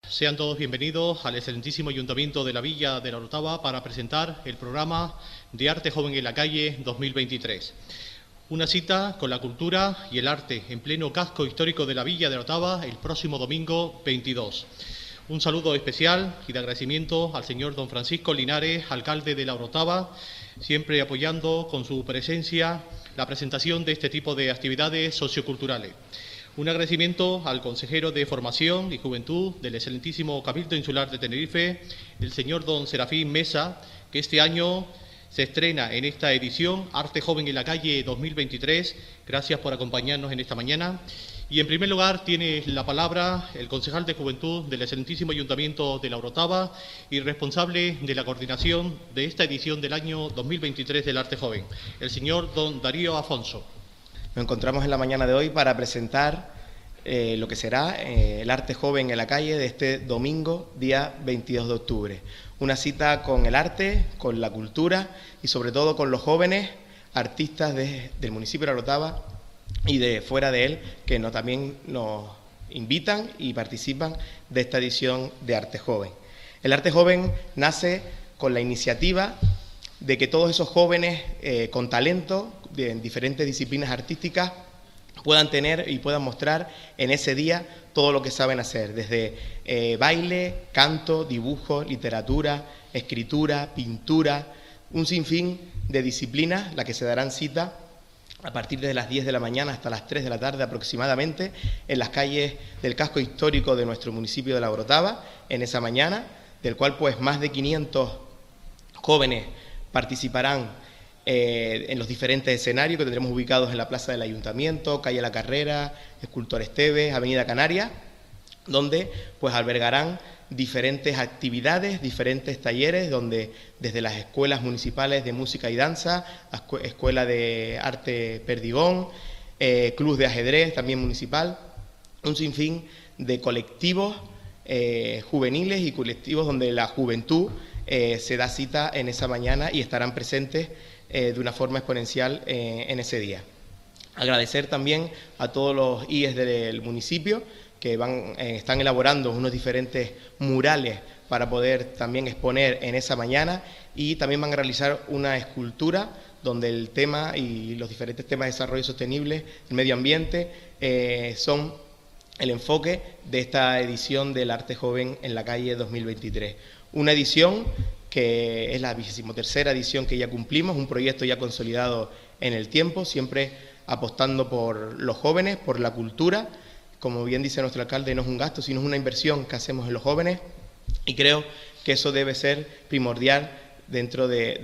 Sean todos bienvenidos al excelentísimo Ayuntamiento de la Villa de la Orotava para presentar el programa de Arte Joven en la Calle 2023. Una cita con la cultura y el arte en pleno casco histórico de la Villa de la Orotava el próximo domingo 22. Un saludo especial y de agradecimiento al señor don Francisco Linares, alcalde de la Orotava, siempre apoyando con su presencia la presentación de este tipo de actividades socioculturales. Un agradecimiento al consejero de Formación y Juventud del excelentísimo Cabildo Insular de Tenerife, el señor don Serafín Mesa, que este año se estrena en esta edición Arte Joven en la Calle 2023. Gracias por acompañarnos en esta mañana. Y en primer lugar tiene la palabra el concejal de Juventud del excelentísimo Ayuntamiento de la Orotava y responsable de la coordinación de esta edición del año 2023 del Arte Joven, el señor don Darío Afonso. Nos encontramos en la mañana de hoy para presentar lo que será el Arte Joven en la Calle de este domingo, día 22 de octubre. Una cita con el arte, con la cultura y sobre todo con los jóvenes artistas del municipio de la Orotava y de fuera de él, que también nos invitan y participan de esta edición de Arte Joven. El Arte Joven nace con la iniciativa de que todos esos jóvenes con talento en diferentes disciplinas artísticas puedan tener y puedan mostrar en ese día todo lo que saben hacer, desde baile, canto, dibujo, literatura, escritura, pintura, un sinfín de disciplinas, las que se darán cita a partir de las 10 de la mañana hasta las 3 de la tarde aproximadamente, en las calles del casco histórico de nuestro municipio de la Orotava, en esa mañana, del cual pues más de 500 jóvenes participarán en los diferentes escenarios que tendremos ubicados en la Plaza del Ayuntamiento, Calle La Carrera, Escultor Esteves, Avenida Canaria, donde pues albergarán diferentes actividades, diferentes talleres, donde desde las escuelas municipales de música y danza, Escuela de Arte Perdigón, Club de Ajedrez también municipal, un sinfín de colectivos juveniles y colectivos donde la juventud se da cita en esa mañana y estarán presentes de una forma exponencial en ese día. Agradecer también a todos los IES del municipio que están elaborando unos diferentes murales para poder también exponer en esa mañana, y también van a realizar una escultura donde el tema y los diferentes temas de desarrollo sostenible, el medio ambiente, son el enfoque de esta edición del Arte Joven en la Calle 2023. Una edición que es la 23ª edición que ya cumplimos, un proyecto ya consolidado en el tiempo, siempre apostando por los jóvenes, por la cultura. Como bien dice nuestro alcalde, no es un gasto, sino es una inversión que hacemos en los jóvenes, y creo que eso debe ser primordial dentro de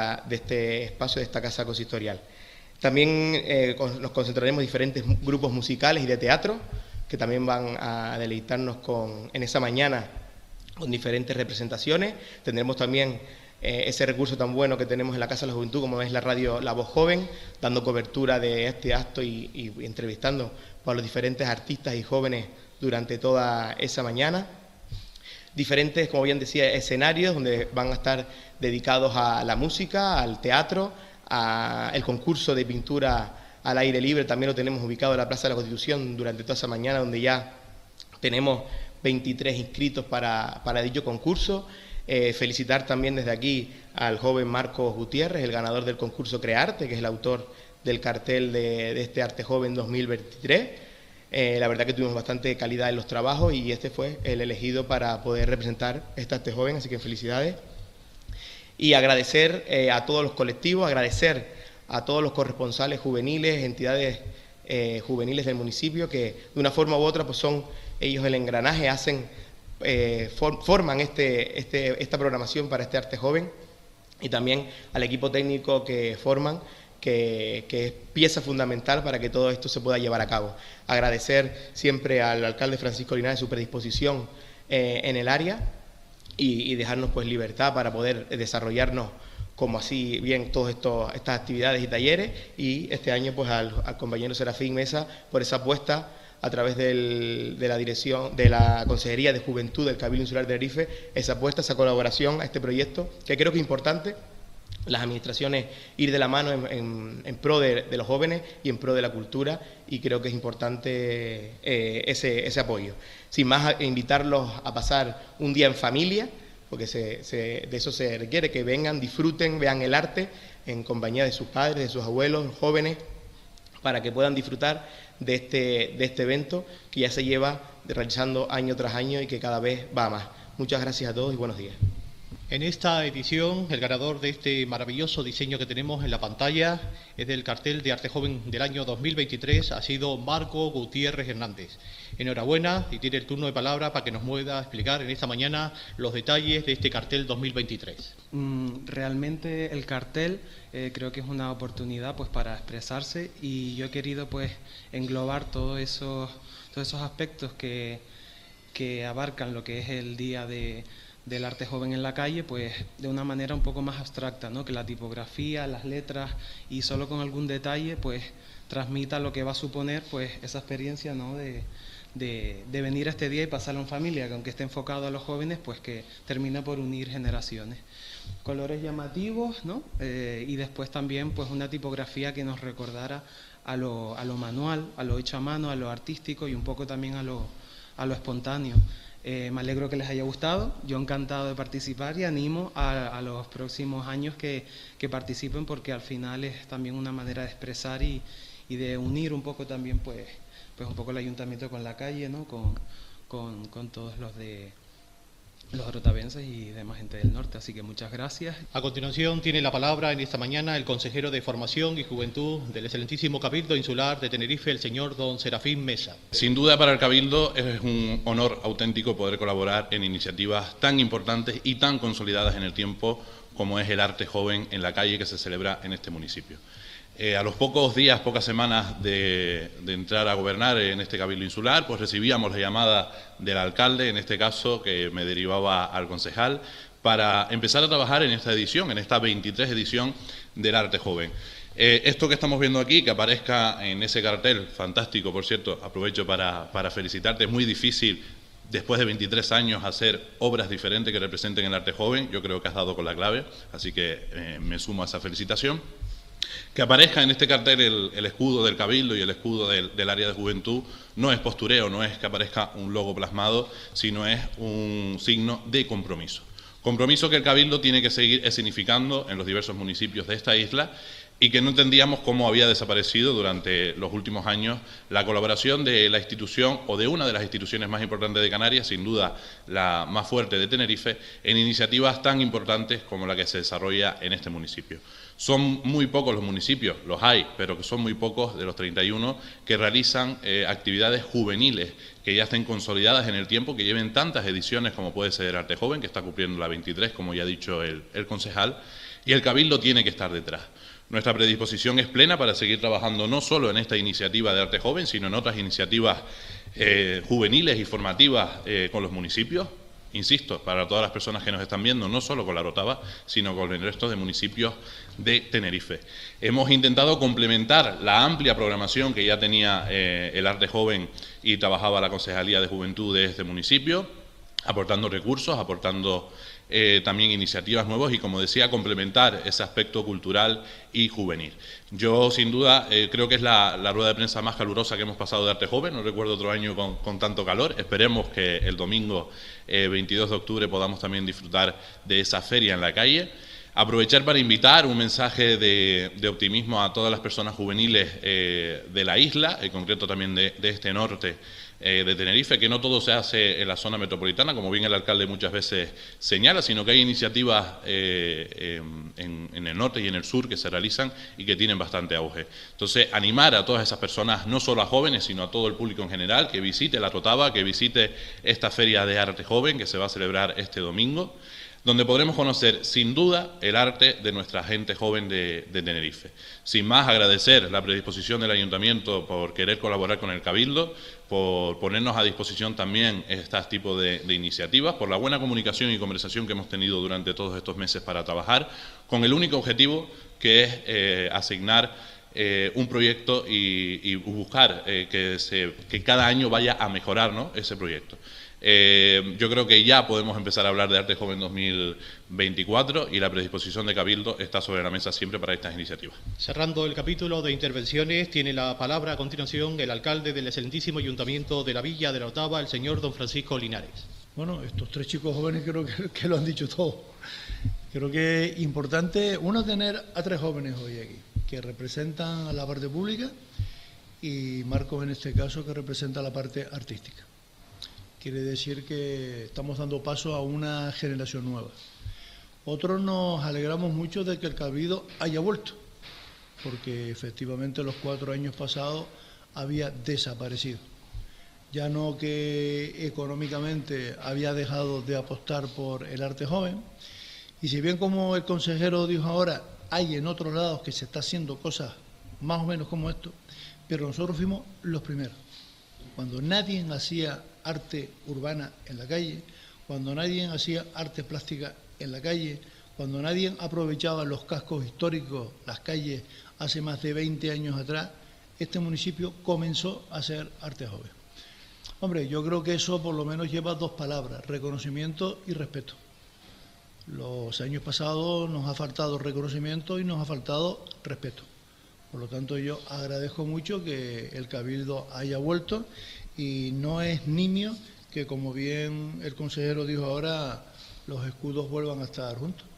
este espacio, de esta casa consistorial. También nos concentraremos en diferentes grupos musicales y de teatro, que también van a deleitarnos en esa mañana con diferentes representaciones. Tendremos también ese recurso tan bueno que tenemos en la Casa de la Juventud, como es la radio La Voz Joven, dando cobertura de este acto y entrevistando a los diferentes artistas y jóvenes durante toda esa mañana. Diferentes, como bien decía, escenarios donde van a estar dedicados a la música, al teatro, al concurso de pintura al aire libre. También lo tenemos ubicado en la Plaza de la Constitución durante toda esa mañana, donde ya tenemos 23 inscritos para dicho concurso. Felicitar también desde aquí al joven Marcos Gutiérrez, el ganador del concurso Crearte, que es el autor del cartel de este Arte Joven 2023. La verdad que tuvimos bastante calidad en los trabajos y este fue el elegido para poder representar este Arte Joven, así que felicidades. Y agradecer a todos los colectivos, agradecer a todos los corresponsales juveniles, entidades juveniles del municipio, que de una forma u otra pues son ellos el engranaje, forman esta programación para este Arte Joven, y también al equipo técnico que forman, que es pieza fundamental para que todo esto se pueda llevar a cabo. Agradecer siempre al alcalde Francisco Linares su predisposición en el área y dejarnos pues libertad para poder desarrollarnos como así bien todas estas actividades y talleres, y este año pues al compañero Serafín Mesa por esa apuesta a través de la dirección de la Consejería de Juventud del Cabildo Insular de Tenerife, esa apuesta, esa colaboración a este proyecto, que creo que es importante las administraciones ir de la mano en pro de los jóvenes y en pro de la cultura, y creo que es importante ese apoyo. Sin más, invitarlos a pasar un día en familia, porque de eso se requiere, que vengan, disfruten, vean el arte en compañía de sus padres, de sus abuelos, jóvenes, para que puedan disfrutar de este evento que ya se lleva realizando año tras año y que cada vez va más. Muchas gracias a todos y buenos días. En esta edición, el ganador de este maravilloso diseño que tenemos en la pantalla es del cartel de Arte Joven del año 2023, ha sido Marco Gutiérrez Hernández. Enhorabuena, y tiene el turno de palabra para que nos pueda explicar en esta mañana los detalles de este cartel 2023. Realmente el cartel creo que es una oportunidad pues para expresarse, y yo he querido pues englobar todos esos aspectos que abarcan lo que es el día del arte joven en la calle, pues de una manera un poco más abstracta, ¿no? Que la tipografía, las letras, y solo con algún detalle pues transmita lo que va a suponer pues esa experiencia, ¿no? de venir a este día y pasarlo en familia, que aunque esté enfocado a los jóvenes, pues que termina por unir generaciones. Colores llamativos, ¿no? Y después también pues una tipografía que nos recordara a lo manual, a lo hecho a mano, a lo artístico, y un poco también a lo espontáneo. Me alegro que les haya gustado, yo encantado de participar, y animo a los próximos años que participen, porque al final es también una manera de expresar y de unir un poco también pues un poco el ayuntamiento con la calle, ¿no? con todos los rotavenses y demás gente del norte. Así que muchas gracias. A continuación tiene la palabra en esta mañana el consejero de Formación y Juventud del excelentísimo Cabildo Insular de Tenerife, el señor don Serafín Mesa. Sin duda para el Cabildo es un honor auténtico poder colaborar en iniciativas tan importantes y tan consolidadas en el tiempo como es el arte joven en la calle que se celebra en este municipio. A los pocos días, pocas semanas de entrar a gobernar en este Cabildo Insular, pues recibíamos la llamada del alcalde, en este caso, que me derivaba al concejal, para empezar a trabajar en esta edición, en esta 23 edición del Arte Joven. Esto que estamos viendo aquí, que aparezca en ese cartel, fantástico, por cierto, aprovecho para felicitarte, es muy difícil después de 23 años hacer obras diferentes que representen el arte joven. Yo creo que has dado con la clave, así que me sumo a esa felicitación. Que aparezca en este cartel el escudo del Cabildo y el escudo del área de juventud no es postureo, no es que aparezca un logo plasmado, sino es un signo de compromiso. Compromiso que el Cabildo tiene que seguir escenificando en los diversos municipios de esta isla, y que no entendíamos cómo había desaparecido durante los últimos años la colaboración de la institución, o de una de las instituciones más importantes de Canarias, sin duda la más fuerte de Tenerife, en iniciativas tan importantes como la que se desarrolla en este municipio. Son muy pocos los municipios, los hay, pero que son muy pocos de los 31 que realizan actividades juveniles que ya estén consolidadas en el tiempo, que lleven tantas ediciones como puede ser Arte Joven, que está cumpliendo la 23, como ya ha dicho el concejal, y el Cabildo tiene que estar detrás. Nuestra predisposición es plena para seguir trabajando no solo en esta iniciativa de Arte Joven, sino en otras iniciativas juveniles y formativas con los municipios. Insisto, para todas las personas que nos están viendo, no solo con La Orotava, sino con el resto de municipios de Tenerife. Hemos intentado complementar la amplia programación que ya tenía el Arte Joven y trabajaba la Concejalía de Juventud de este municipio, aportando recursos, aportando también iniciativas nuevas y, como decía, complementar ese aspecto cultural y juvenil. Yo, sin duda, creo que es la rueda de prensa más calurosa que hemos pasado de Arte Joven. No recuerdo otro año con tanto calor. Esperemos que el domingo 22 de octubre podamos también disfrutar de esa feria en la calle. Aprovechar para invitar un mensaje de optimismo a todas las personas juveniles de la isla, en concreto también de este norte de Tenerife, que no todo se hace en la zona metropolitana, como bien el alcalde muchas veces señala, sino que hay iniciativas en el norte y en el sur que se realizan y que tienen bastante auge. Entonces, animar a todas esas personas, no solo a jóvenes, sino a todo el público en general, que visite La Orotava, que visite esta Feria de Arte Joven que se va a celebrar este domingo, donde podremos conocer, sin duda, el arte de nuestra gente joven de Tenerife. Sin más, agradecer la predisposición del Ayuntamiento por querer colaborar con el Cabildo, por ponernos a disposición también este tipo de iniciativas, por la buena comunicación y conversación que hemos tenido durante todos estos meses para trabajar, con el único objetivo que es asignar un proyecto y buscar que cada año vaya a mejorar, ¿no?, ese proyecto. Yo creo que ya podemos empezar a hablar de Arte Joven 2024 y la predisposición de Cabildo está sobre la mesa siempre para estas iniciativas. Cerrando el capítulo de intervenciones, tiene la palabra a continuación el alcalde del excelentísimo Ayuntamiento de la Villa de la Orotava, el señor don Francisco Linares. Bueno, estos tres chicos jóvenes creo que lo han dicho todo. Creo que es importante, uno, tener a tres jóvenes hoy aquí, que representan a la parte pública, y Marcos en este caso que representa la parte artística. Quiere decir que estamos dando paso a una generación nueva. Otros nos alegramos mucho de que el Cabildo haya vuelto, porque efectivamente los 4 años pasados había desaparecido. Ya no que económicamente había dejado de apostar por el arte joven, y si bien, como el consejero dijo ahora, hay en otros lados que se está haciendo cosas más o menos como esto, pero nosotros fuimos los primeros. Cuando nadie hacía arte urbana en la calle, cuando nadie hacía arte plástica en la calle, cuando nadie aprovechaba los cascos históricos, las calles, hace más de 20 años atrás, este municipio comenzó a hacer arte joven. Hombre, yo creo que eso por lo menos lleva 2 palabras, reconocimiento y respeto. Los años pasados nos ha faltado reconocimiento y nos ha faltado respeto. Por lo tanto, yo agradezco mucho que el Cabildo haya vuelto, y no es nimio que, como bien el consejero dijo ahora, los escudos vuelvan a estar juntos.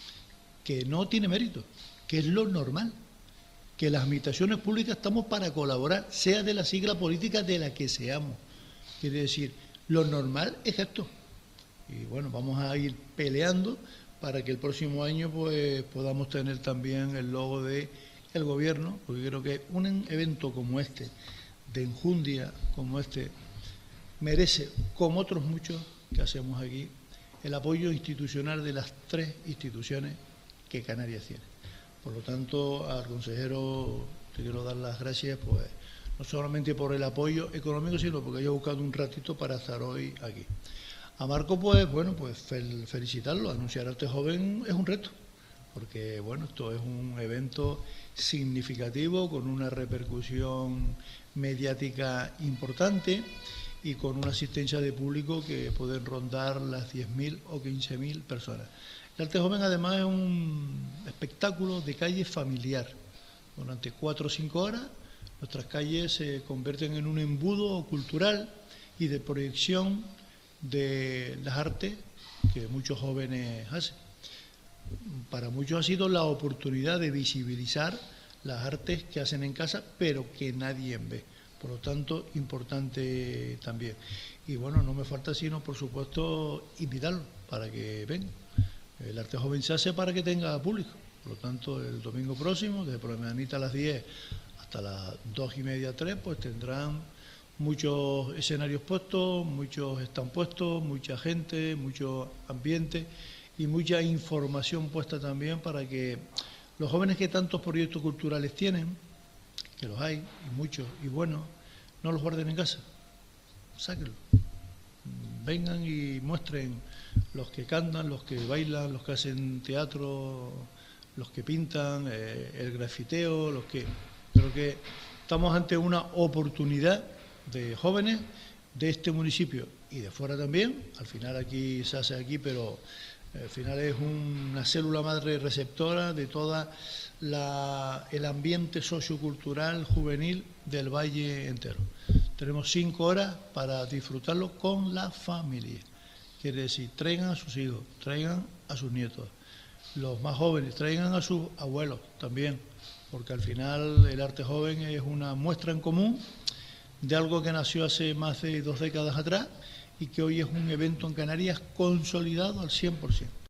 Que no tiene mérito, que es lo normal. Que las administraciones públicas estamos para colaborar, sea de la sigla política de la que seamos. Quiere decir, lo normal es esto. Y bueno, vamos a ir peleando para que el próximo año pues podamos tener también el logo de el gobierno, porque creo que un evento como este, de enjundia como este, merece, como otros muchos que hacemos aquí, el apoyo institucional de las 3 instituciones que Canarias tiene. Por lo tanto, al consejero le quiero dar las gracias, pues no solamente por el apoyo económico, sino porque haya buscado un ratito para estar hoy aquí. A Marco, pues bueno, pues felicitarlo. Anunciar Arte Joven es un reto, porque bueno, esto es un evento significativo, con una repercusión mediática importante y con una asistencia de público que pueden rondar las 10.000 o 15.000 personas. El Arte Joven además es un espectáculo de calle familiar. Durante 4 o 5 horas nuestras calles se convierten en un embudo cultural y de proyección de las artes que muchos jóvenes hacen. Para muchos ha sido la oportunidad de visibilizar las artes que hacen en casa, pero que nadie ve. Por lo tanto, importante también. Y bueno, no me falta sino, por supuesto, invitarlos para que vengan. El Arte Joven se hace para que tenga público. Por lo tanto, el domingo próximo, desde por la mañanita a las 10 hasta las 2:30, 3, pues tendrán muchos escenarios puestos, muchos están puestos, mucha gente, mucho ambiente y mucha información puesta también para que los jóvenes que tantos proyectos culturales tienen, que los hay, y muchos, y buenos, no los guarden en casa, sáquenlos. Vengan y muestren los que cantan, los que bailan, los que hacen teatro, los que pintan, el grafiteo, los que... Creo que estamos ante una oportunidad de jóvenes de este municipio y de fuera también. Al final aquí se hace aquí, pero al final es una célula madre receptora de toda el ambiente sociocultural juvenil del valle entero. Tenemos 5 horas para disfrutarlo con la familia. Quiere decir, traigan a sus hijos, traigan a sus nietos. Los más jóvenes, traigan a sus abuelos también, porque al final el Arte Joven es una muestra en común de algo que nació hace más de 2 décadas atrás y que hoy es un evento en Canarias consolidado al 100%.